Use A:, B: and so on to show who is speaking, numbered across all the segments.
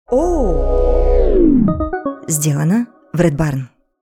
A: О! Сделано в Red Barn.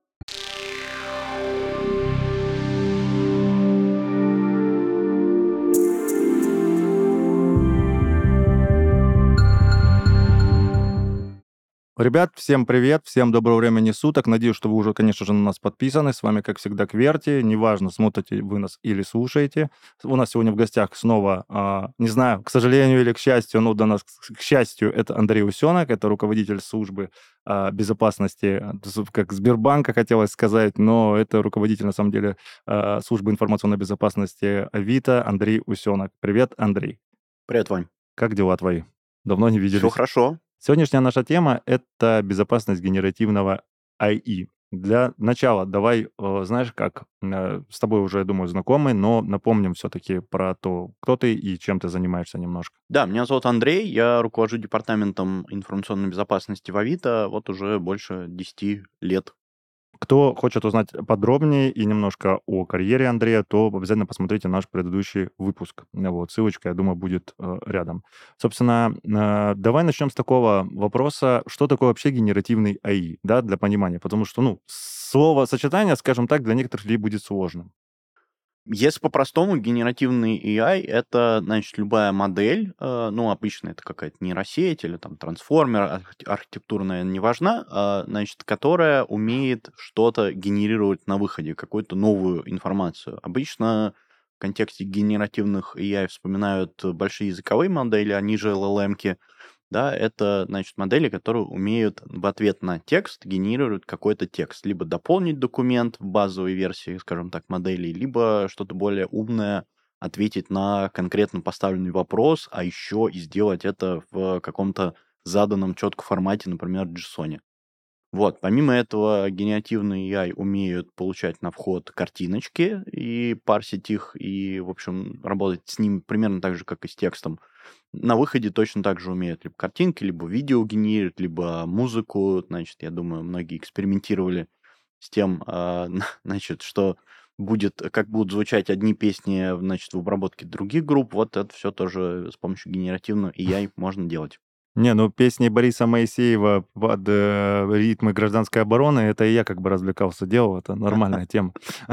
B: Ребят, всем привет, всем доброго времени суток. Надеюсь, что вы уже, конечно же, на нас подписаны. С вами, как всегда, Кверти. Неважно, смотрите вы нас или слушаете. У нас сегодня в гостях снова, не знаю, к сожалению или к счастью, но до нас, к счастью, это Андрей Усенок, это руководитель службы безопасности, как Сбербанка, хотелось сказать, но это руководитель, на самом деле, службы информационной безопасности Авито Андрей Усенок. Привет, Андрей.
C: Привет, Вань.
B: Как дела твои? Давно не виделись.
C: Все хорошо.
B: Сегодняшняя наша тема — это безопасность генеративного AI. Для начала давай, знаешь как, с тобой уже, я думаю, знакомы, но напомним все-таки про то, кто ты и чем ты занимаешься немножко.
C: Да, меня зовут Андрей, я руковожу департаментом информационной безопасности в Авито вот уже больше 10 лет.
B: Кто хочет узнать подробнее и немножко о карьере Андрея, то обязательно посмотрите наш предыдущий выпуск. Вот, ссылочка, я думаю, будет рядом. Собственно, давай начнем с такого вопроса, что такое вообще генеративный AI, да, для понимания, потому что, слово-сочетание, скажем так, для некоторых людей будет сложным.
C: Если по-простому, генеративный AI — это, значит, любая модель, обычно это какая-то нейросеть или там трансформер, архитектура, наверное, не важна, значит, которая умеет что-то генерировать на выходе, какую-то новую информацию. Обычно в контексте генеративных AI вспоминают большие языковые модели, они же LLM-ки, да, это, значит, модели, которые умеют в ответ на текст генерировать какой-то текст. Либо дополнить документ в базовой версии, скажем так, моделей, либо что-то более умное ответить на конкретно поставленный вопрос, а еще и сделать это в каком-то заданном четко формате, например, JSON. Вот, помимо этого, генеративные AI умеют получать на вход картиночки и парсить их, и, в общем, работать с ними примерно так же, как и с текстом. На выходе точно так же умеют либо картинки, либо видео генерировать, либо музыку. Значит, я думаю, многие экспериментировали с тем, значит, что будет, как будут звучать одни песни, значит, в обработке других групп. Вот это все тоже с помощью генеративного AI можно делать.
B: Песни Бориса Моисеева под ритмы гражданской обороны, это и я как бы развлекался, делал, это нормальная тема.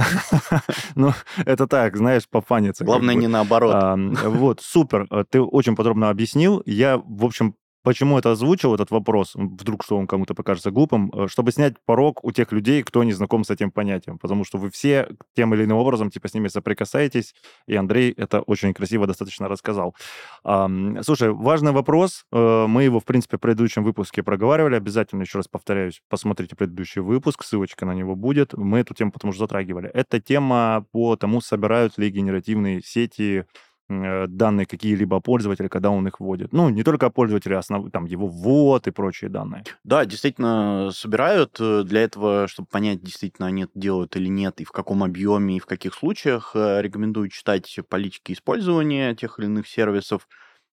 B: Ну, это так, знаешь, пофаниться.
C: Главное, не наоборот.
B: Вот, супер, ты очень подробно объяснил. Я, в общем, почему это озвучил, этот вопрос, вдруг что он кому-то покажется глупым, чтобы снять порог у тех людей, кто не знаком с этим понятием, потому что вы все тем или иным образом, с ними соприкасаетесь, и Андрей это очень красиво достаточно рассказал. Слушай, важный вопрос, мы его, в принципе, в предыдущем выпуске проговаривали, обязательно, еще раз повторяюсь, посмотрите предыдущий выпуск, ссылочка на него будет, мы эту тему потому что затрагивали. Это тема по тому, собирают ли генеративные сети данные какие-либо пользователи, когда он их вводит. Не только пользователи, там его ввод и прочие данные.
C: Да, действительно, собирают. Для этого, чтобы понять, действительно они это делают или нет, и в каком объеме, и в каких случаях, рекомендую читать политики использования тех или иных сервисов.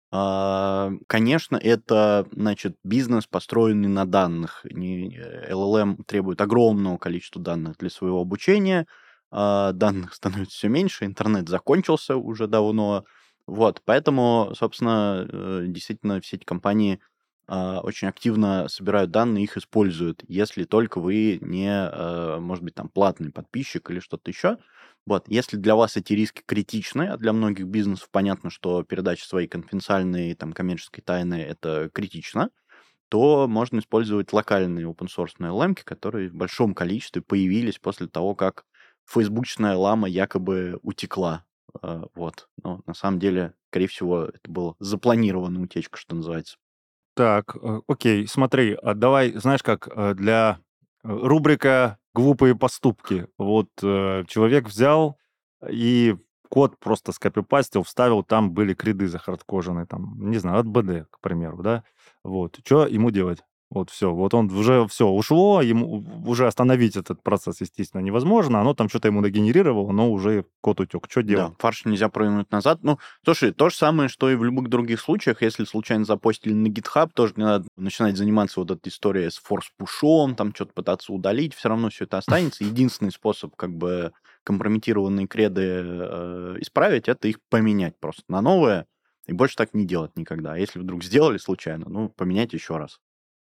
C: Конечно, это, значит, бизнес, построенный на данных. LLM требует огромного количества данных для своего обучения, данных становится все меньше, интернет закончился уже давно. Вот, поэтому, собственно, действительно, все эти компании очень активно собирают данные, их используют, если только вы не, может быть, там, платный подписчик или что-то еще. Вот, если для вас эти риски критичны, а для многих бизнесов понятно, что передача своей конфиденциальной, там, коммерческой тайны — это критично, то можно использовать локальные open-source LLM, которые в большом количестве появились после того, как фейсбучная лама якобы утекла. Вот. Но на самом деле, скорее всего, это была запланированная утечка, что называется.
B: Так, окей, смотри, давай, знаешь как, для рубрика «Глупые поступки». Вот человек взял и код просто скопипастил, вставил, там были креды захардкожены, там, не знаю, от БД, к примеру, да? Вот, что ему делать? Вот все, вот он уже все ушло, ему уже остановить этот процесс, естественно, невозможно, оно там что-то ему нагенерировало, но уже код утек. Что делать?
C: Да, фарш нельзя провернуть назад. Слушай, то же самое, что и в любых других случаях. Если случайно запостили на GitHub, тоже не надо начинать заниматься вот этой историей с форс-пушом, там что-то пытаться удалить, все равно все это останется. Единственный способ как бы компрометированные креды исправить — это их поменять просто на новое, и больше так не делать никогда. А если вдруг сделали случайно, поменять еще раз.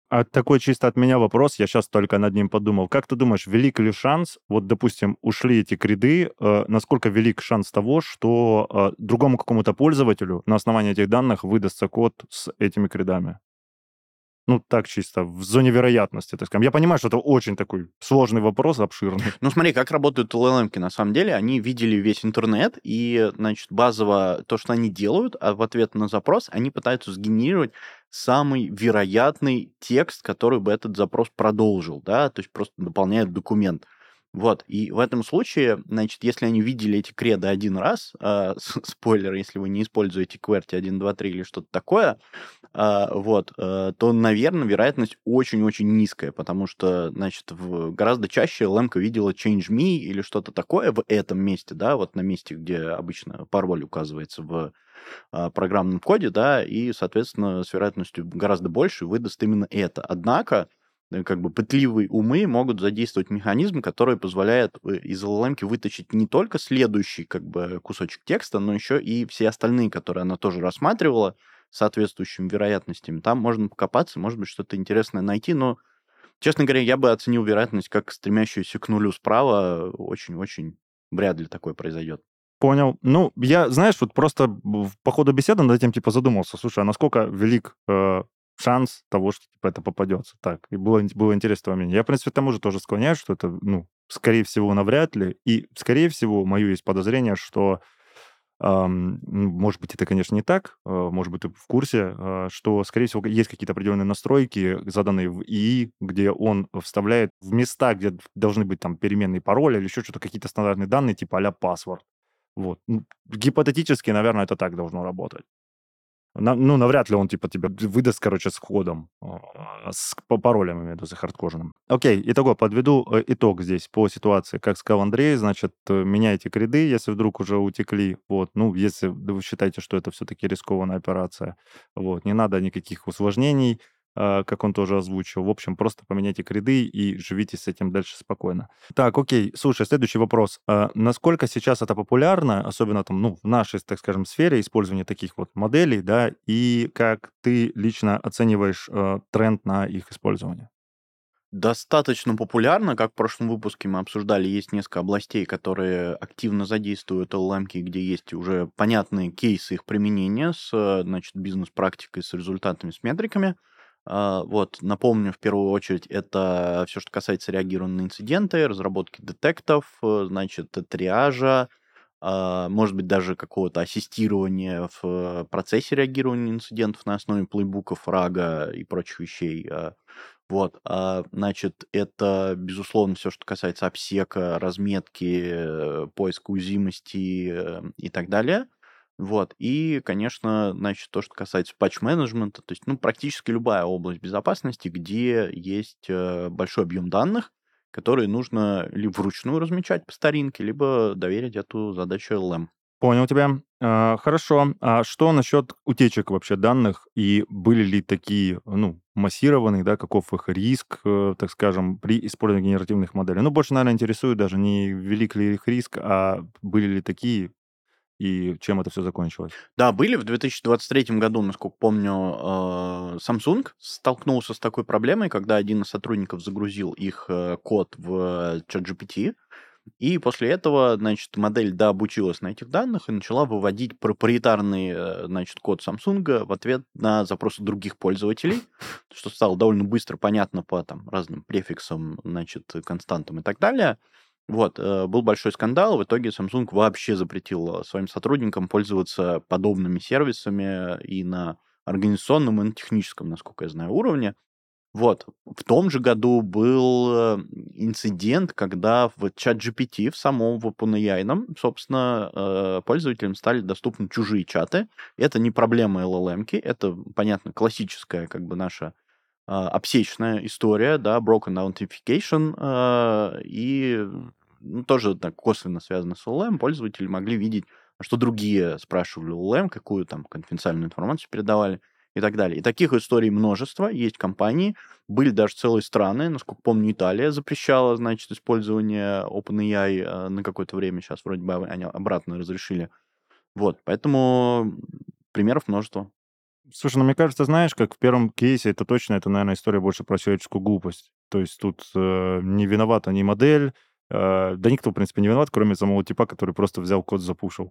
B: А такой чисто от меня вопрос, я сейчас только над ним подумал. Как ты думаешь, велик ли шанс, вот, допустим, ушли эти креды, насколько велик шанс того, что другому какому-то пользователю на основании этих данных выдастся код с этими кредами? Ну, так чисто, в зоне вероятности, так скажем. Я понимаю, что это очень такой сложный вопрос, обширный.
C: Ну, смотри, как работают LLM-ки на самом деле. Они видели весь интернет, и, значит, базово то, что они делают, а в ответ на запрос они пытаются сгенерировать самый вероятный текст, который бы этот запрос продолжил, да, то есть просто дополняют документ. Вот, и в этом случае, значит, если они видели эти креды один раз, спойлер, если вы не используете QWERTY 1, 2, 3 или что-то такое, то, наверное, вероятность очень-очень низкая, потому что, значит, гораздо чаще LM-ка видела change me или что-то такое в этом месте, да, вот на месте, где обычно пароль указывается в программном коде, да, и, соответственно, с вероятностью гораздо больше выдаст именно это. Однако, как бы пытливые умы могут задействовать механизм, который позволяет из LLM-ки вытащить не только следующий как бы кусочек текста, но еще и все остальные, которые она тоже рассматривала, с соответствующими вероятностями. Там можно покопаться, может быть, что-то интересное найти, но, честно говоря, я бы оценил вероятность как стремящуюся к нулю справа. Очень-очень вряд ли такое произойдет.
B: Понял. Ну, я, знаешь, вот просто по ходу беседы над этим, типа, задумался. Слушай, а насколько велик шанс того, что, типа, это попадется? Так, и было интересно твое мнение. Я, в принципе, к тому же тоже склоняюсь, что это, ну, скорее всего, навряд ли. И, скорее всего, мое есть подозрение, что может быть, это, конечно, не так, может быть, ты в курсе, что, скорее всего, есть какие-то определенные настройки, заданные в ИИ, где он вставляет в места, где должны быть там переменные пароли или еще что-то, какие-то стандартные данные, типа а-ля password. Вот. Ну, гипотетически, наверное, это так должно работать. Ну, навряд ли он, типа, тебе выдаст, короче, с кодом, по паролям, имею в виду, захардкоженным. Окей, итого, подведу итог здесь по ситуации. Как сказал Андрей, значит, меняйте креды, если вдруг уже утекли, вот, ну, если вы считаете, что это все-таки рискованная операция, вот, не надо никаких усложнений, как он тоже озвучил. В общем, просто поменяйте креды и живите с этим дальше спокойно. Так, окей, слушай, следующий вопрос. Насколько сейчас это популярно, особенно там, ну, в нашей, так скажем, сфере использования таких вот моделей, да, и как ты лично оцениваешь тренд на их использование?
C: Достаточно популярно, как в прошлом выпуске мы обсуждали, есть несколько областей, которые активно задействуют LLM-ки, где есть уже понятные кейсы их применения с, значит, бизнес-практикой, с результатами, с метриками. Вот, напомню, в первую очередь, это все, что касается реагирования на инциденты, разработки детектов, значит, триажа, может быть, даже какого-то ассистирования в процессе реагирования на инцидентов на основе плейбуков, рага и прочих вещей. Вот, значит, это, безусловно, все, что касается обсека, разметки, поиска уязвимости и так далее. Вот, и, конечно, значит, то, что касается патч-менеджмента, то есть, ну, практически любая область безопасности, где есть большой объем данных, которые нужно либо вручную размечать по старинке, либо доверить эту задачу LM.
B: Понял тебя. Хорошо. А что насчет утечек вообще данных? И были ли такие, ну, массированные, да, каков их риск, так скажем, при использовании генеративных моделей? Ну, больше, наверное, интересует даже не велик ли их риск, а были ли такие, и чем это все закончилось?
C: Да, были в 2023 году, насколько помню, Samsung столкнулся с такой проблемой, когда один из сотрудников загрузил их код в ChatGPT, и после этого, значит, модель дообучилась на этих данных и начала выводить проприетарный, значит, код Samsung в ответ на запросы других пользователей, что стало довольно быстро понятно по там разным префиксам, значит, константам и так далее. Вот, был большой скандал, в итоге Samsung вообще запретил своим сотрудникам пользоваться подобными сервисами и на организационном, и на техническом, насколько я знаю, уровне. Вот. В том же году был инцидент, когда в ChatGPT, в самом в OpenAI, собственно, пользователям стали доступны чужие чаты. Это не проблема LLM-ки, это, понятно, классическая как бы наша обсечная история, да, broken authentication, и ну, тоже так косвенно связано с LLM. Пользователи могли видеть, что другие спрашивали LLM, какую там конфиденциальную информацию передавали и так далее. И таких историй множество. Есть компании, были даже целые страны, насколько помню, Италия запрещала, значит, использование OpenAI на какое-то время. Сейчас вроде бы они обратно разрешили. Вот, поэтому примеров множество.
B: Слушай, ну мне кажется, знаешь, как в первом кейсе, это точно, это, наверное, история больше про человеческую глупость. То есть тут не виновата ни модель, да никто, в принципе, не виноват, кроме самого типа, который просто взял код, запушил.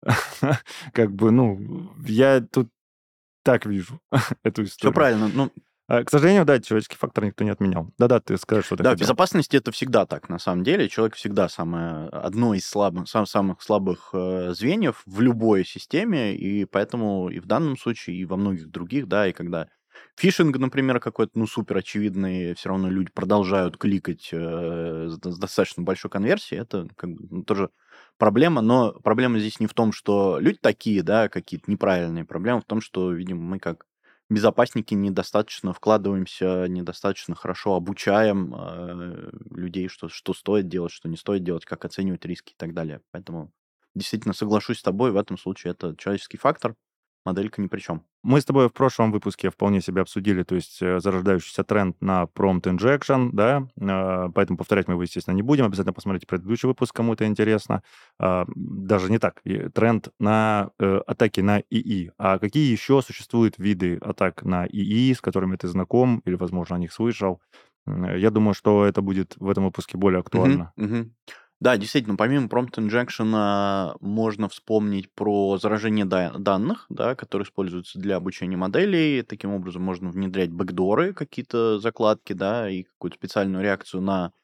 B: Как бы, ну, я тут так вижу эту
C: Все
B: историю.
C: правильно. Ну,
B: К сожалению, да, человеческий фактор никто не отменял. Да-да, ты скажешь, что ты
C: да, в
B: хотел.
C: безопасности это всегда так, на самом деле. Человек всегда одно из самых слабых звеньев в любой системе, и поэтому и в данном случае, и во многих других, да, и когда фишинг, например, какой-то, ну, супер очевидный, все равно люди продолжают кликать с достаточно большой конверсией, это как бы, ну, тоже проблема, но проблема здесь не в том, что люди такие, да, какие-то неправильные, проблема в том, что, видимо, мы как безопасники недостаточно вкладываемся, недостаточно хорошо обучаем людей, что стоит делать, что не стоит делать, как оценивать риски и так далее. Поэтому действительно соглашусь с тобой, в этом случае это человеческий фактор, моделька ни при чем.
B: Мы с тобой в прошлом выпуске вполне себе обсудили, то есть зарождающийся тренд на prompt injection, да, поэтому повторять мы его, естественно, не будем. Обязательно посмотрите предыдущий выпуск, кому это интересно. Даже не так. Тренд на атаки на ИИ. А какие еще существуют виды атак на ИИ, с которыми ты знаком или, возможно, о них слышал? Я думаю, что это будет в этом выпуске более
C: Мгм,
B: актуально.
C: мгм. Да, действительно, помимо prompt injection можно вспомнить про заражение данных, да, которые используются для обучения моделей. Таким образом, можно внедрять бэкдоры, какие-то закладки, да, и какую-то специальную реакцию на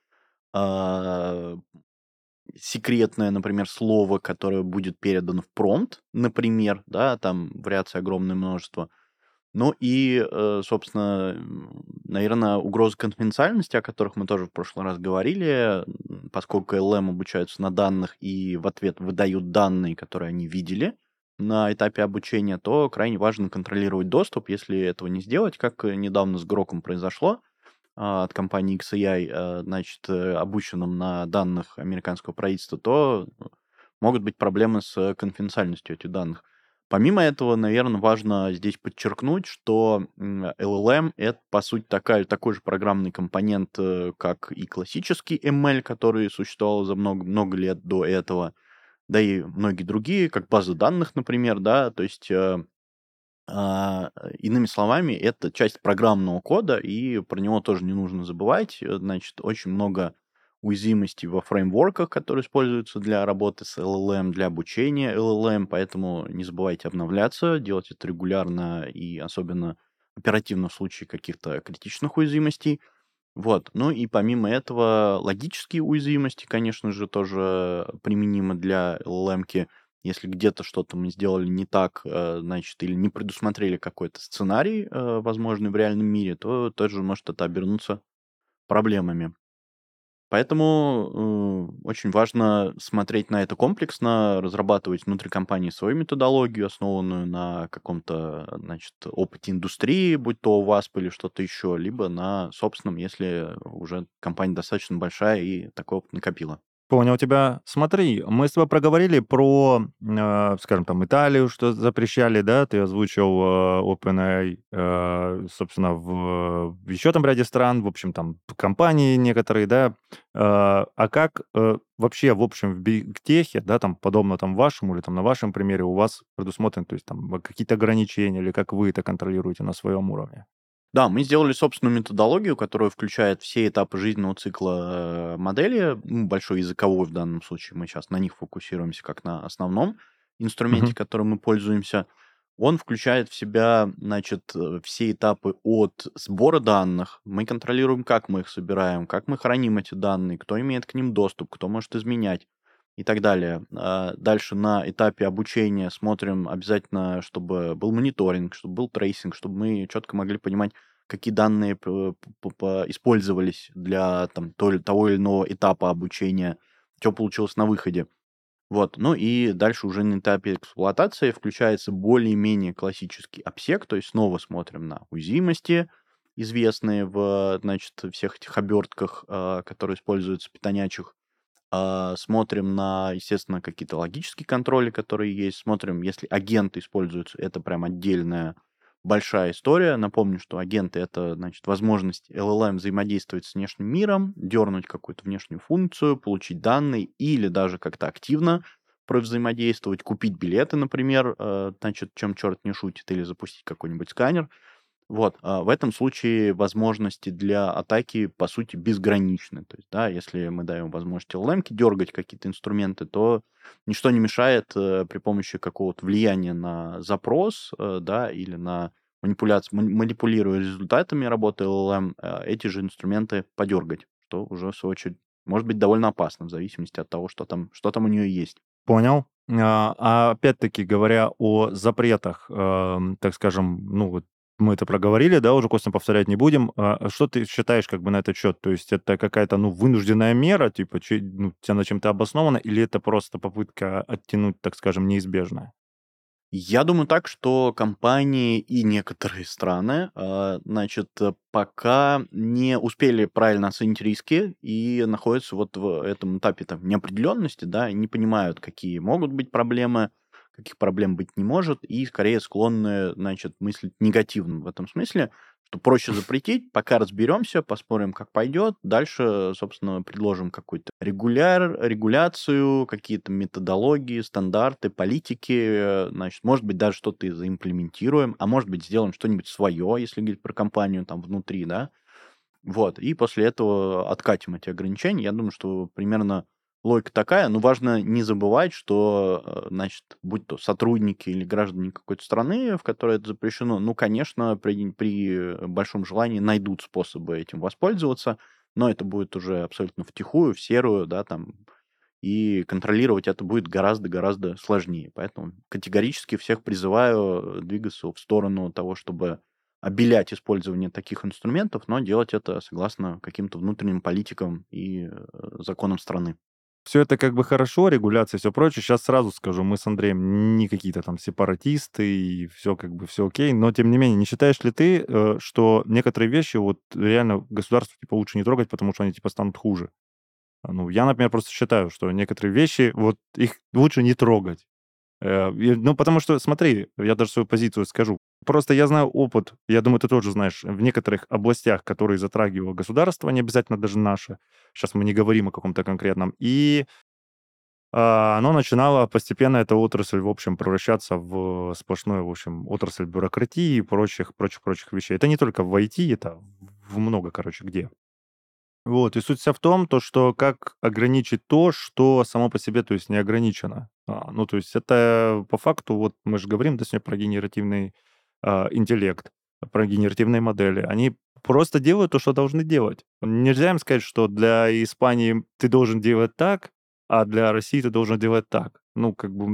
C: а, секретное, например, слово, которое будет передано в промпт, например, да, там вариаций огромное множество. Ну и, собственно, наверное, угрозы конфиденциальности, о которых мы тоже в прошлый раз говорили, поскольку LLM обучаются на данных и в ответ выдают данные, которые они видели на этапе обучения, то крайне важно контролировать доступ. Если этого не сделать, как недавно с Гроком произошло, от компании XAI, значит, обученным на данных американского правительства, то могут быть проблемы с конфиденциальностью этих данных. Помимо этого, наверное, важно здесь подчеркнуть, что LLM — это, по сути, такой же программный компонент, как и классический ML, который существовал за много лет до этого, да и многие другие, как базы данных, например, да, то есть иными словами, это часть программного кода, и про него тоже не нужно забывать. Значит, очень много уязвимостей во фреймворках, которые используются для работы с LLM, для обучения LLM, поэтому не забывайте обновляться, делать это регулярно и особенно оперативно в случае каких-то критичных уязвимостей. Вот. Ну и помимо этого, логические уязвимости, конечно же, тоже применимы для LLM-ки. Если где-то что-то мы сделали не так, значит, или не предусмотрели какой-то сценарий, возможный в реальном мире, то тоже может это обернуться проблемами. Поэтому очень важно смотреть на это комплексно, разрабатывать внутри компании свою методологию, основанную на каком-то, значит, опыте индустрии, будь то WASP или что-то еще, либо на собственном, если уже компания достаточно большая и такой опыт накопила.
B: Понял тебя. Смотри, мы с тобой проговорили про, скажем, там, Италию, что запрещали, да, ты озвучил OpenAI, собственно, в еще там ряде стран, в общем, там, компании некоторые, да. А как вообще, в общем, в бигтехе, да, там, подобно там вашему или там на вашем примере у вас предусмотрены, то есть там какие-то ограничения или как вы это контролируете на своем уровне?
C: Да, мы сделали собственную методологию, которая включает все этапы жизненного цикла модели, большой языковой в данном случае, мы сейчас на них фокусируемся как на основном инструменте,
B: Мгм.
C: которым мы пользуемся. Он включает в себя, значит, все этапы от сбора данных. Мы контролируем, как мы их собираем, как мы храним эти данные, кто имеет к ним доступ, кто может изменять и так далее. Дальше на этапе обучения смотрим обязательно, чтобы был мониторинг, чтобы был трейсинг, чтобы мы четко могли понимать, какие данные использовались для там, того или иного этапа обучения, что получилось на выходе. Вот. Ну и дальше уже на этапе эксплуатации включается более-менее классический обсек, то есть снова смотрим на уязвимости, известные в, значит, всех этих обертках, которые используются в питонячих. Смотрим на, естественно, какие-то логические контроли, которые есть. Смотрим, если агенты используются, это прям отдельная большая история. Напомню, что агенты — это, значит, возможность LLM взаимодействовать с внешним миром, дернуть какую-то внешнюю функцию, получить данные или даже как-то активно взаимодействовать, купить билеты, например, значит, чем черт не шутит, или запустить какой-нибудь сканер. Вот, в этом случае возможности для атаки, по сути, безграничны. То есть, да, если мы даем возможность LLM-ке дергать какие-то инструменты, то ничто не мешает при помощи какого-то влияния на запрос, да, или на манипулируя результатами работы LLM, эти же инструменты подергать, что уже, в свою очередь, может быть довольно опасно, в зависимости от того, что там у нее есть.
B: Понял. Опять-таки, говоря о запретах, так скажем, ну вот мы это проговорили, да, уже косвенно повторять не будем. Что ты считаешь как бы на этот счет? То есть это какая-то, ну, вынужденная мера, типа, она чем-то обоснована, или это просто попытка оттянуть, так скажем, неизбежное?
C: Я думаю так, что компании и некоторые страны, значит, пока не успели правильно оценить риски и находятся вот в этом этапе там неопределенности, да, и не понимают, какие могут быть проблемы, каких проблем быть не может, и скорее склонны, значит, мыслить негативно в этом смысле, что проще запретить, пока разберемся, посмотрим, как пойдет. Дальше, собственно, предложим какую-то регуляцию, какие-то методологии, стандарты, политики. Значит, может быть, даже что-то и заимплементируем, а может быть, сделаем что-нибудь свое, если говорить про компанию там внутри, да. Вот, и после этого откатим эти ограничения. Я думаю, что примерно логика такая, но важно не забывать, что, значит, будь то сотрудники или граждане какой-то страны, в которой это запрещено, ну, конечно, при большом желании найдут способы этим воспользоваться, но это будет уже абсолютно втихую, в серую, да, там, и контролировать это будет гораздо-гораздо сложнее. Поэтому категорически всех призываю двигаться в сторону того, чтобы обелять использование таких инструментов, но делать это согласно каким-то внутренним политикам и законам страны.
B: Все это как бы хорошо, регуляция и все прочее. Сейчас сразу скажу, мы с Андреем не какие-то там сепаратисты, и все как бы все окей. Но тем не менее, не считаешь ли ты, что некоторые вещи вот реально государству типа лучше не трогать, потому что они типа станут хуже? Ну, я, например, просто считаю, что некоторые вещи, вот их лучше не трогать. Ну, потому что, смотри, я даже свою позицию скажу. Просто я знаю опыт, я думаю, ты тоже знаешь, в некоторых областях, которые затрагивало государство, не обязательно даже наше. Сейчас мы не говорим о каком-то конкретном. И оно начинало постепенно, эта отрасль, в общем, превращаться в сплошную, в общем, отрасль бюрократии и прочих вещей. Это не только в IT, это в много, короче, где. Вот, и суть вся в том, то, что как ограничить то, что само по себе, то есть не ограничено. Ну, то есть это по факту, вот мы же говорим, да, сегодня про генеративный интеллект, про генеративные модели. Они просто делают то, что должны делать. Нельзя им сказать, что для Испании ты должен делать так, а для России ты должен делать так. Ну, как бы,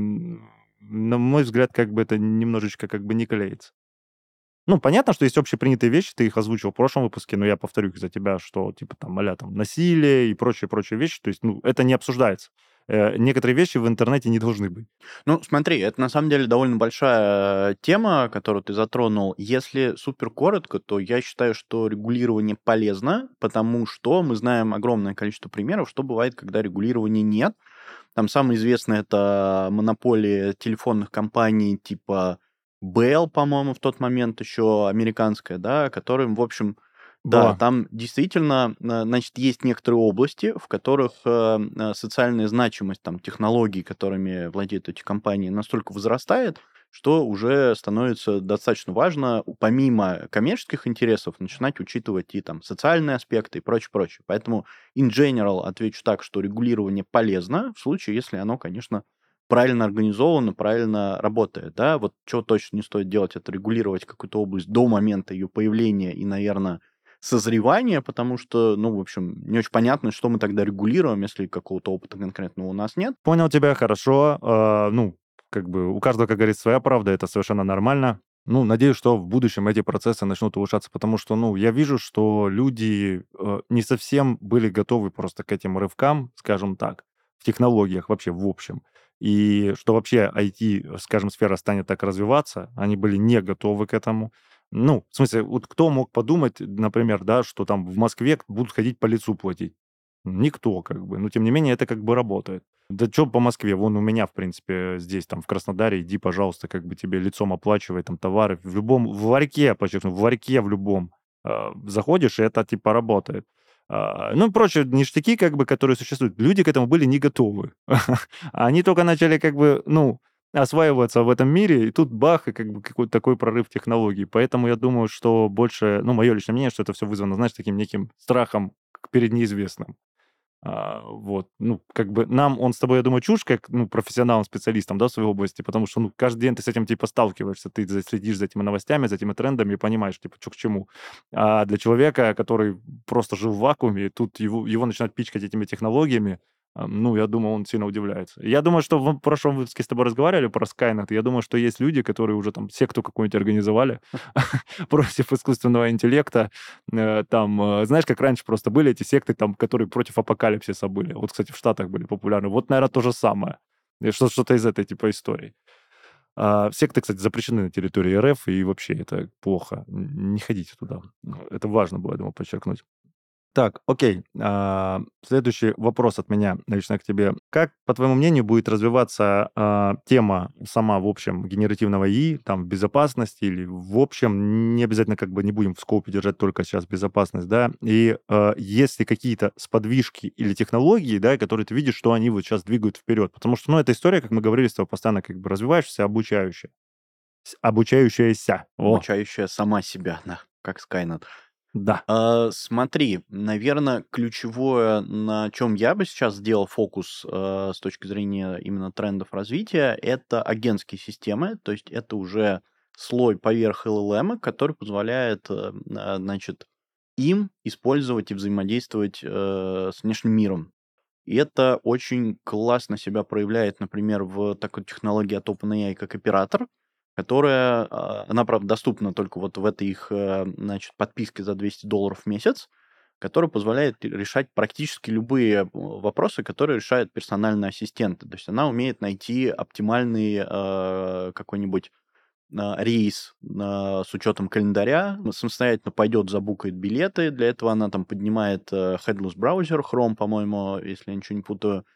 B: на мой взгляд, как бы это немножечко как бы не клеится. Ну, понятно, что есть общепринятые вещи, ты их озвучил в прошлом выпуске, но я повторю их за тебя, что типа там а там насилие и прочие вещи, то есть, ну, это не обсуждается. Некоторые вещи в интернете не должны быть.
C: Ну, смотри, это на самом деле довольно большая тема, которую ты затронул. Если супер коротко, то я считаю, что регулирование полезно, потому что мы знаем огромное количество примеров, что бывает, когда регулирования нет. Там самое известное это монополия телефонных компаний типа Bell, по-моему, в тот момент еще американская, да, которым, в общем, да,
B: Была.
C: там действительно, значит, есть некоторые области, в которых социальная значимость там, технологий, которыми владеют эти компании, настолько возрастает, что уже становится достаточно важно, помимо коммерческих интересов, начинать учитывать и там социальные аспекты и прочее. Поэтому in general отвечу так, что регулирование полезно в случае, если оно, конечно, правильно организовано, правильно работает, да, вот чего точно не стоит делать, это регулировать какую-то область до момента ее появления и, наверное, созревания, потому что, ну, в общем, не очень понятно, что мы тогда регулируем, если какого-то опыта конкретного у нас нет.
B: Понял тебя хорошо. Ну, как бы у каждого, как говорится, своя правда, это совершенно нормально. Ну, надеюсь, что в будущем эти процессы начнут улучшаться, потому что, ну, я вижу, что люди не совсем были готовы просто к этим рывкам, скажем так, в технологиях вообще в общем. И что вообще IT, скажем, сфера станет так развиваться, они были не готовы к этому. Ну, в смысле, вот кто мог подумать, например, да, что там в Москве будут ходить по лицу платить? Никто, как бы. Но, тем не менее, это как бы работает. Да что по Москве? Вон у меня, в принципе, здесь, там, в Краснодаре, иди, пожалуйста, как бы тебе лицом оплачивай там товары. В любом, в ларьке, подчеркну, в ларьке в любом заходишь, и это, типа, работает. Ну, прочие ништяки, как бы, которые существуют. Люди к этому были не готовы. Они только начали, как бы, ну, осваиваться в этом мире, и тут бах, и как бы какой-то такой прорыв технологий. Поэтому я думаю, что больше, ну, мое личное мнение, что это все вызвано, знаешь, таким неким страхом перед неизвестным. Вот, ну, как бы нам, он с тобой, я думаю, чушь, как, ну, профессионалом, специалистом, да, в своей области, потому что, ну, каждый день ты с этим, типа, сталкиваешься, ты следишь за этими новостями, за этими трендами и понимаешь, типа, что к чему. А для человека, который просто жил в вакууме, тут его начинают пичкать этими технологиями, ну, я думаю, он сильно удивляется. Я думаю, что в прошлом выпуске с тобой разговаривали про Skynet, я думаю, что есть люди, которые уже там секту какую-нибудь организовали против искусственного интеллекта, знаешь, как раньше просто были эти секты, там, которые против апокалипсиса были. Вот, кстати, в Штатах были популярны. Вот, наверное, то же самое. Что-то из этой типа истории. Секты, кстати, запрещены на территории РФ, и вообще это плохо. Не ходите туда. Это важно было, я думаю, подчеркнуть. Так, окей. Следующий вопрос от меня лично к тебе. Как, по твоему мнению, будет развиваться тема сама, в общем, генеративного ИИ, там, в безопасности или в общем, не обязательно как бы не будем в скопе держать только сейчас безопасность, да, и есть ли какие-то сподвижки или технологии, да, которые ты видишь, что они вот сейчас двигают вперед? Потому что, ну, эта история, как мы говорили, с тобой постоянно как бы развивающаяся, обучающая. Обучающаяся. О,
C: Обучающая сама себя, да, как Skynet.
B: да.
C: Смотри, наверное, ключевое, на чем я бы сейчас сделал фокус с точки зрения именно трендов развития, это агентские системы, то есть это уже слой поверх LLM, который позволяет, значит, им использовать и взаимодействовать с внешним миром. И это очень классно себя проявляет, например, в такой технологии от OpenAI, как оператор, которая, она, правда, доступна только вот в этой их, значит, подписке за $200 в месяц, которая позволяет решать практически любые вопросы, которые решают персональные ассистенты. То есть она умеет найти оптимальный какой-нибудь рейс с учетом календаря, самостоятельно пойдет, забукает билеты. Для этого она там поднимает headless браузер, Chrome, по-моему, если я ничего не путаю,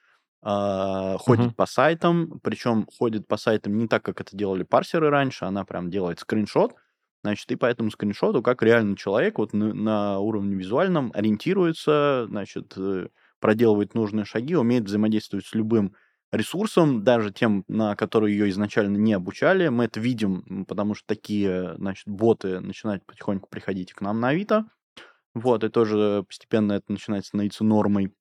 C: ходит
B: Мгм.
C: по сайтам, причем ходит по сайтам не так, как это делали парсеры раньше, она прям делает скриншот, значит, и по этому скриншоту, как реальный человек, вот на уровне визуальном ориентируется, значит, проделывает нужные шаги, умеет взаимодействовать с любым ресурсом, даже тем, на которые ее изначально не обучали. Мы это видим, потому что такие, значит, боты начинают потихоньку приходить и к нам на Авито. Вот, и тоже постепенно это начинает становиться нормой.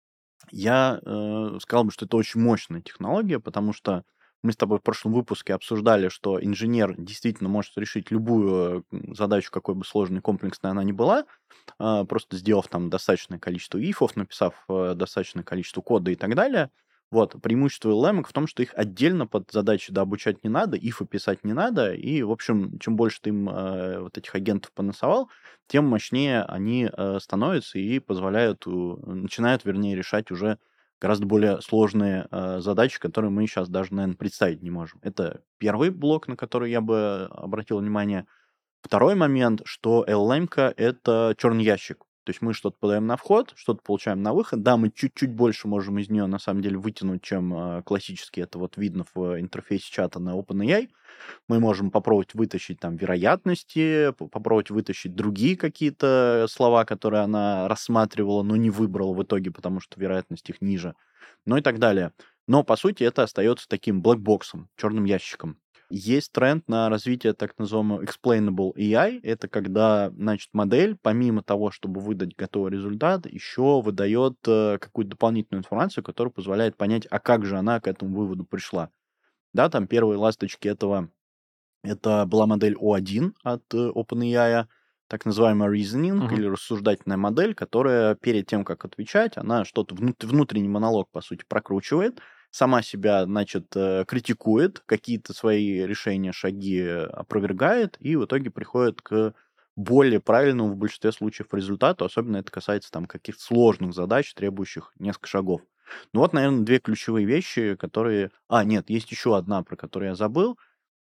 C: Я сказал бы, что это очень мощная технология, потому что мы с тобой в прошлом выпуске обсуждали, что инженер действительно может решить любую задачу, какой бы сложной, комплексной она ни была, просто сделав там достаточное количество ифов, написав достаточное количество кода и так далее. Вот. Преимущество LLM в том, что их отдельно под задачи дообучать не надо, ифы писать не надо, и, в общем, чем больше ты им вот этих агентов понасовал, тем мощнее они становятся и позволяют, начинают, вернее, решать уже гораздо более сложные задачи, которые мы сейчас даже, наверное, представить не можем. Это первый блок, на который я бы обратил внимание. Второй момент, что LLM-ка — это черный ящик. То есть мы что-то подаем на вход, что-то получаем на выход. Да, мы чуть-чуть больше можем из нее на самом деле вытянуть, чем классически это вот видно в интерфейсе чата на OpenAI. Мы можем попробовать вытащить там вероятности, попробовать вытащить другие какие-то слова, которые она рассматривала, но не выбрала в итоге, потому что вероятность их ниже, ну и так далее. Но, по сути, это остается таким блэкбоксом, черным ящиком. Есть тренд на развитие так называемого explainable AI. Это когда, значит, модель, помимо того, чтобы выдать готовый результат, еще выдает какую-то дополнительную информацию, которая позволяет понять, а как же она к этому выводу пришла. Да, там первые ласточки этого, это была модель O1 от OpenAI, так называемая reasoning
B: Мгм.
C: или рассуждательная модель, которая перед тем, как отвечать, она что-то, внутренний монолог, по сути, прокручивает, сама себя, значит, критикует, какие-то свои решения, шаги опровергает, и в итоге приходит к более правильному в большинстве случаев результату, особенно это касается там каких-то сложных задач, требующих несколько шагов. Ну вот, наверное, две ключевые вещи, которые... нет, есть еще одна, про которую я забыл,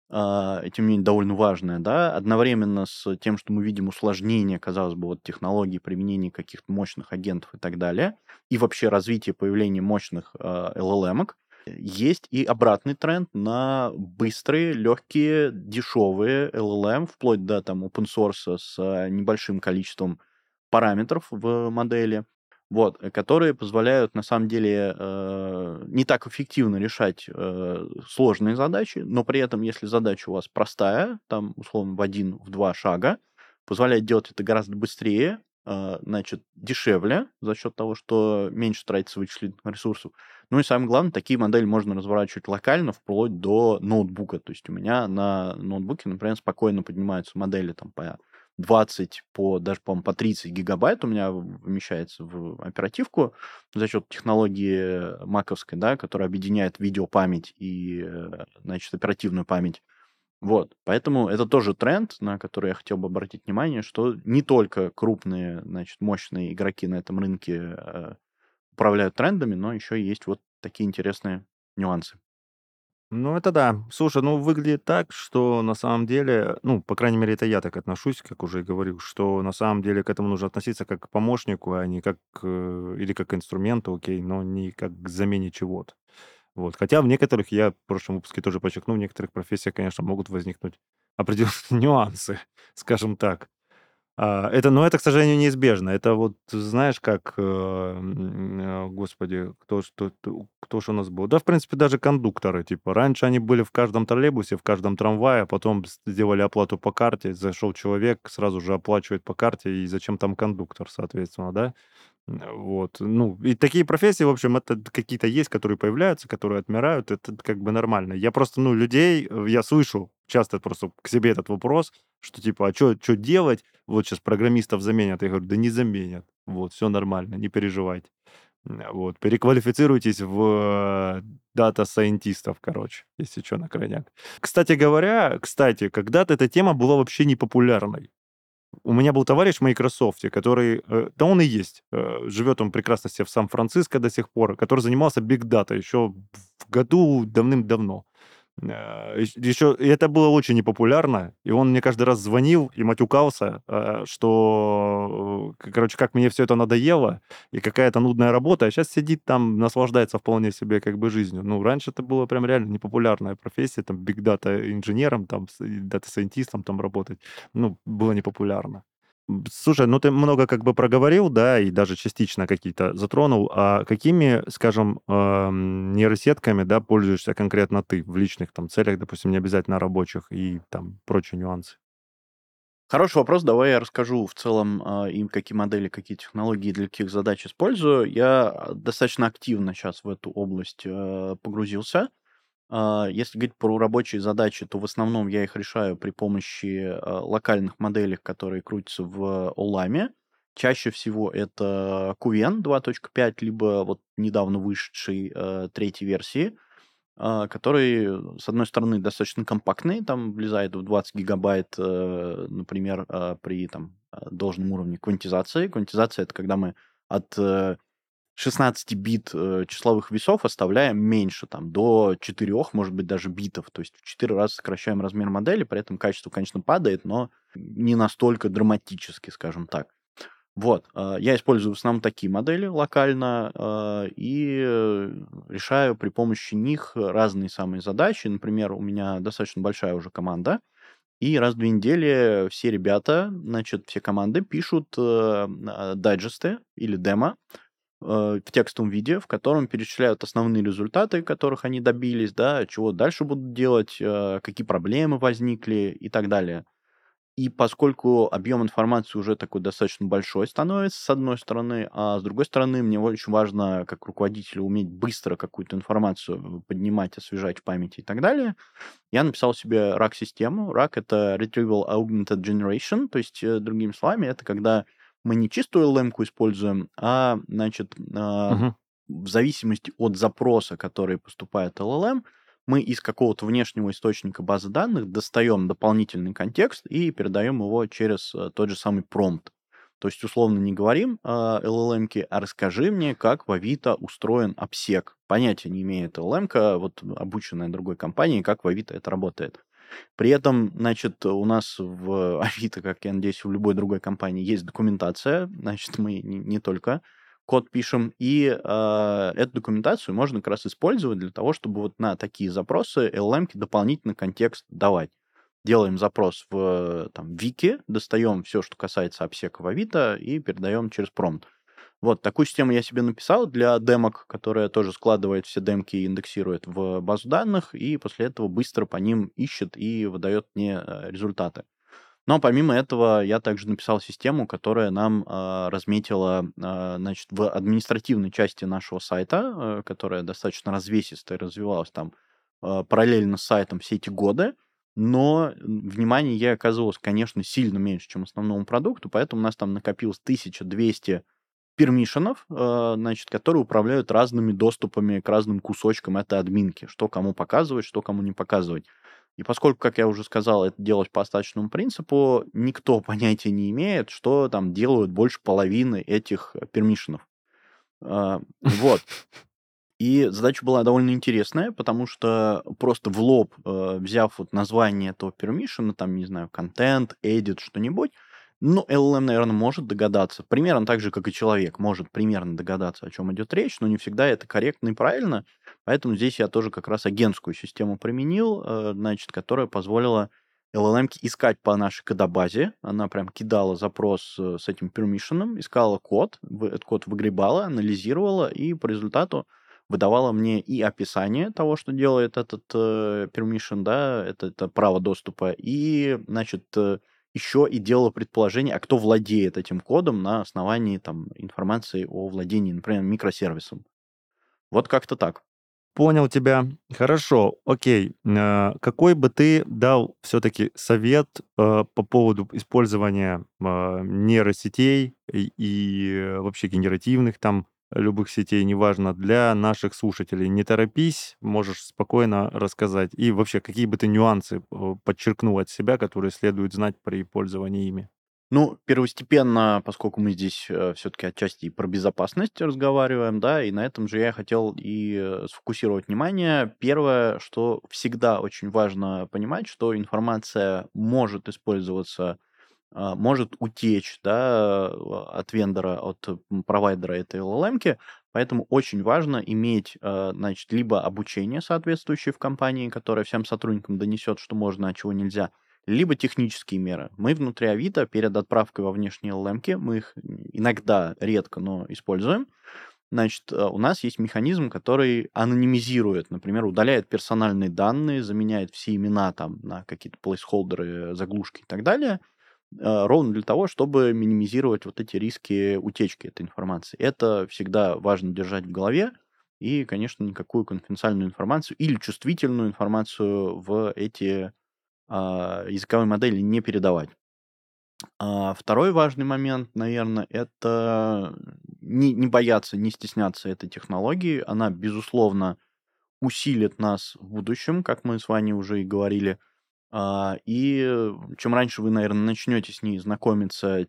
C: и тем не менее довольно важная, да, одновременно с тем, что мы видим усложнение, казалось бы, вот технологий применения каких-то мощных агентов и так далее, и вообще развитие появления мощных LLM-ок, есть и обратный тренд на быстрые, легкие, дешевые LLM, вплоть до там open source с небольшим количеством параметров в модели, вот, которые позволяют, на самом деле, не так эффективно решать сложные задачи, но при этом, если задача у вас простая, там, условно, в 1-2 шага, позволяет делать это гораздо быстрее, значит, дешевле за счет того, что меньше тратится вычислительных ресурсов. Ну и самое главное, такие модели можно разворачивать локально вплоть до ноутбука. То есть у меня на ноутбуке, например, спокойно поднимаются модели там по 20, даже, по-моему, по 30 гигабайт у меня вмещается в оперативку за счет технологии маковской, да, которая объединяет видеопамять и, значит, оперативную память. Вот, поэтому это тоже тренд, на который я хотел бы обратить внимание, что не только крупные, значит, мощные игроки на этом рынке управляют трендами, но еще есть вот такие интересные нюансы.
B: Ну, это да. Слушай, ну, выглядит так, что на самом деле, ну, по крайней мере, это я так отношусь, как уже и говорил, что на самом деле к этому нужно относиться как к помощнику, а не как, или как к инструменту, окей, но не как к замене чего-то. Вот. Хотя в некоторых, я в прошлом выпуске тоже подчеркнул, в некоторых профессиях, конечно, могут возникнуть определенные нюансы, скажем так. Но это, к сожалению, неизбежно. Это вот, знаешь, как, господи, кто ж у нас был? Да, в принципе, даже кондукторы. Типа, раньше они были в каждом троллейбусе, в каждом трамвае, а потом сделали оплату по карте, зашел человек, сразу же оплачивает по карте, и зачем там кондуктор, соответственно, да? Вот. Ну, и такие профессии, в общем, это какие-то есть, которые появляются, которые отмирают. Это как бы нормально. Я просто, ну, людей, я слышу часто просто к себе этот вопрос, что типа, а что делать? Вот сейчас программистов заменят. Я говорю, да не заменят. Вот, все нормально, не переживайте. Вот, переквалифицируйтесь в дата-сайентистов, короче, если что, на крайняк. Кстати говоря, когда-то эта тема была вообще не популярной. У меня был товарищ в Microsoft, который, да он и есть, живет он прекрасно себе в Сан-Франциско до сих пор, который занимался Big Data еще в году давным-давно. Еще, и это было очень непопулярно, и он мне каждый раз звонил и матюкался, что, короче, как мне все это надоело, и какая-то нудная работа, а сейчас сидит там, наслаждается вполне себе как бы жизнью. Ну, раньше это было прям реально непопулярная профессия, там, Big Data инженером, там, дата-сайентистом там работать, ну, было непопулярно. Слушай, ну ты много как бы проговорил, да, и даже частично какие-то затронул. А какими, скажем, нейросетками, да, пользуешься конкретно ты в личных там целях, допустим, не обязательно рабочих и там прочие нюансы?
C: Хороший вопрос. Давай я расскажу в целом, им какие модели, какие технологии для каких задач использую. Я достаточно активно сейчас в эту область погрузился. Если говорить про рабочие задачи, то в основном я их решаю при помощи локальных моделей, которые крутятся в Оламе. Чаще всего это QVN 2.5, либо вот недавно вышедшей третьей версии, который, с одной стороны, достаточно компактный, там влезает в 20 гигабайт, например, при там, должном уровне квантизации. Квантизация — это когда мы от 16 бит числовых весов оставляем меньше, там, до 4, может быть, даже битов. То есть в 4 раза сокращаем размер модели, при этом качество, конечно, падает, но не настолько драматически, скажем так. Вот, я использую в основном такие модели локально и решаю при помощи них разные самые задачи. Например, у меня достаточно большая уже команда, и раз в 2 недели все ребята, значит, все команды пишут дайджесты или демо в текстовом виде, в котором перечисляют основные результаты, которых они добились, да, чего дальше будут делать, какие проблемы возникли и так далее. И поскольку объем информации уже такой достаточно большой становится, с одной стороны, а с другой стороны, мне очень важно, как руководителю, уметь быстро какую-то информацию поднимать, освежать в памяти и так далее, я написал себе RAG-систему. RAG — это Retrieval Augmented Generation, то есть, другими словами, это когда мы не чистую LLM-ку используем, а, значит,
B: Мгм.
C: в зависимости от запроса, который поступает LLM, мы из какого-то внешнего источника базы данных достаем дополнительный контекст и передаем его через тот же самый промпт. То есть, условно, не говорим LLM-ке, а расскажи мне, как в Авито устроен обсек. Понятия не имеет LLM-ка, вот обученная другой компанией, как в Авито это работает. При этом, значит, у нас в Авито, как я надеюсь, в любой другой компании есть документация, значит, мы не только код пишем, и эту документацию можно как раз использовать для того, чтобы вот на такие запросы LLM-ке дополнительно контекст давать. делаем запрос в там, Вики, достаем все, что касается обсека в Авито, и передаем через промпт. Вот, такую систему я себе написал для демок, которая тоже складывает все демки и индексирует в базу данных, и после этого быстро по ним ищет и выдает мне результаты. Но помимо этого я также написал систему, которая нам разметила, значит, в административной части нашего сайта, которая достаточно развесистая, развивалась там параллельно с сайтом все эти годы, но внимание ей оказывалось, конечно, сильно меньше, чем основному продукту, поэтому у нас там накопилось 1200 пермишенов, значит, которые управляют разными доступами к разным кусочкам этой админки, что кому показывать, что кому не показывать. И поскольку, как я уже сказал, это делать по остаточному принципу, никто понятия не имеет, что там делают больше половины этих пермишенов. Вот. И задача была довольно интересная, потому что просто в лоб, взяв вот название этого пермишена, там, не знаю, контент, edit, что-нибудь, ну, LLM, наверное, может догадаться. Примерно так же, как и человек может примерно догадаться, о чем идет речь, но не всегда это корректно и правильно. Поэтому здесь я тоже как раз агентскую систему применил, значит, которая позволила LLM искать по нашей кодобазе. Она прям кидала запрос с этим permission, искала код, этот код выгребала, анализировала и по результату выдавала мне и описание того, что делает этот permission, да, это право доступа, и, значит, еще и делала предположение, а кто владеет этим кодом на основании там, информации о владении, например, микросервисом. Вот как-то так.
B: Понял тебя. Хорошо, окей. Какой бы ты дал все-таки совет по поводу использования нейросетей вообще генеративных там любых сетей, неважно, для наших слушателей? Не торопись, можешь спокойно рассказать. И вообще, какие бы ты нюансы подчеркнул от себя, которые следует знать при пользовании ими?
C: Ну, первостепенно, поскольку мы здесь все-таки отчасти и про безопасность разговариваем, да, и на этом же я хотел и сфокусировать внимание. Первое, что всегда очень важно понимать, что информация может использоваться, может утечь, да, от вендора, от провайдера этой LLM-ки, поэтому очень важно иметь, значит, либо обучение соответствующее в компании, которое всем сотрудникам донесет, что можно, а чего нельзя, либо технические меры. Мы внутри Авито перед отправкой во внешние LLM-ки, мы их иногда, редко, но используем, значит, у нас есть механизм, который анонимизирует, например, удаляет персональные данные, заменяет все имена там на какие-то плейсхолдеры, заглушки и так далее, ровно для того, чтобы минимизировать вот эти риски утечки этой информации. Это всегда важно держать в голове, и, конечно, никакую конфиденциальную информацию или чувствительную информацию в эти языковые модели не передавать. Второй важный момент, наверное, это не бояться, не стесняться этой технологии. Она, безусловно, усилит нас в будущем, как мы с вами уже и говорили. И чем раньше вы, наверное, начнете с ней знакомиться,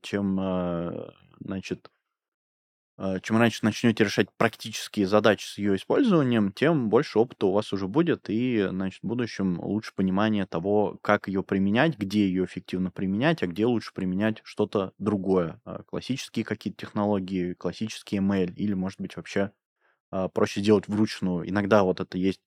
C: значит, чем раньше начнете решать практические задачи с ее использованием, тем больше опыта у вас уже будет, и, значит, в будущем лучше понимание того, как ее применять, где ее эффективно применять, а где лучше применять что-то другое. Классические какие-то технологии, классический ML, или, может быть, вообще проще делать вручную. Иногда вот это есть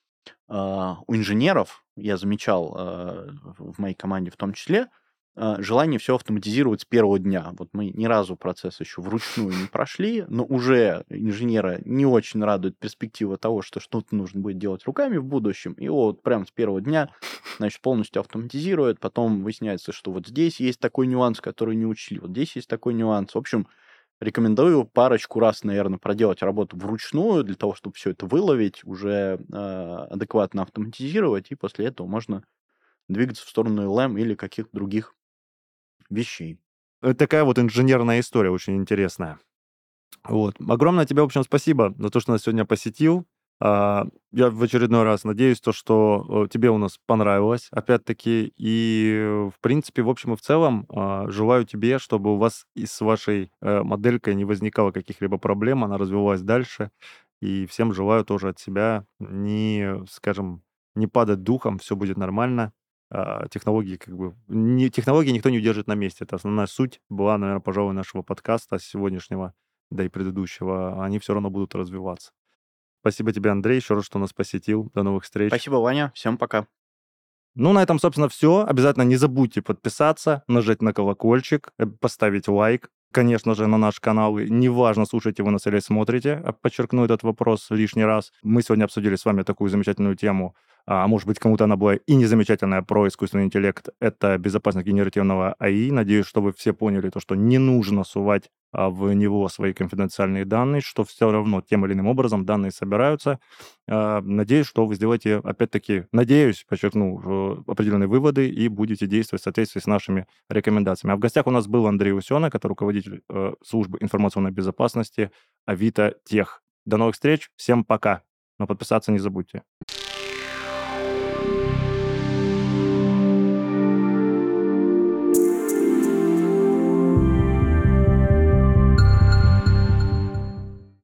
C: у инженеров, я замечал в моей команде в том числе, желание все автоматизировать с первого дня. Вот мы ни разу процесс еще вручную не прошли, но уже инженера не очень радует перспектива того, что что-то нужно будет делать руками в будущем. И вот прямо с первого дня, значит, полностью автоматизирует. Потом выясняется, что вот здесь есть такой нюанс, который не учли, вот здесь есть такой нюанс. В общем, рекомендую парочку раз, наверное, проделать работу вручную для того, чтобы все это выловить, уже адекватно автоматизировать, и после этого можно двигаться в сторону LM или каких-то других вещей.
B: Такая вот инженерная история очень интересная. Вот. Огромное тебе, в общем, спасибо за то, что нас сегодня посетил. Я в очередной раз надеюсь, что тебе у нас понравилось, опять-таки. И, в принципе, в общем и в целом, желаю тебе, чтобы у вас и с вашей моделькой не возникало каких-либо проблем, она развивалась дальше. И всем желаю тоже от себя скажем, не падать духом, все будет нормально. Технологии технологии никто не удержит на месте. Это основная суть была, наверное, пожалуй, нашего подкаста сегодняшнего, да и предыдущего. Они все равно будут развиваться. Спасибо тебе, Андрей, еще раз, что нас посетил. До новых встреч.
C: Спасибо, Ваня. Всем пока.
B: Ну, на этом, собственно, все. Обязательно не забудьте подписаться, нажать на колокольчик, поставить лайк, конечно же, на наш канал. И неважно, слушаете вы нас или смотрите, подчеркну этот вопрос лишний раз. Мы сегодня обсудили с вами такую замечательную тему, а может быть, кому-то она была и не замечательная, про искусственный интеллект. Это безопасность генеративного АИ. Надеюсь, что вы все поняли то, что не нужно сувать в него свои конфиденциальные данные, что все равно тем или иным образом данные собираются. Надеюсь, что вы сделаете, опять-таки, надеюсь, подчеркну, определенные выводы и будете действовать в соответствии с нашими рекомендациями. А в гостях у нас был Андрей Усенок, который руководитель службы информационной безопасности Авито Тех. До новых встреч, всем пока. Но подписаться не забудьте.